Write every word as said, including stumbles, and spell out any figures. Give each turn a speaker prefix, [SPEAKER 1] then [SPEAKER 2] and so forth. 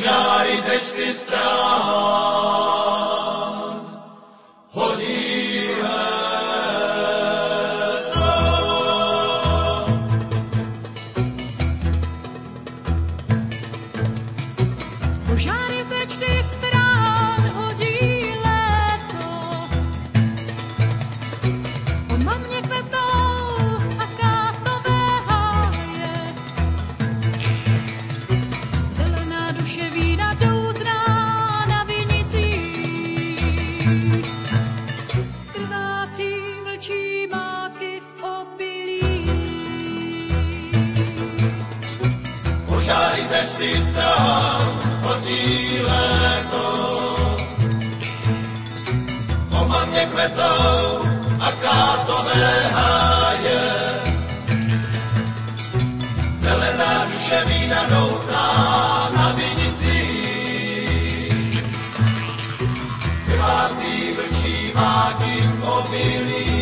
[SPEAKER 1] Požáry ze čtyř strán, hoří léto.
[SPEAKER 2] Požáry ze čtyř strán, hoří léto. Po mamně kvetou a kátové háje. Zelená duše vína doutná na vinicích. Krvácí mlčí máky v obilí.
[SPEAKER 1] Požáry ze čtyř strán, hoří léto. Po mamně kvetou a kátové háje. Zelená duše vína doutná na vinicích. Krvácí vlčí máky v obilí.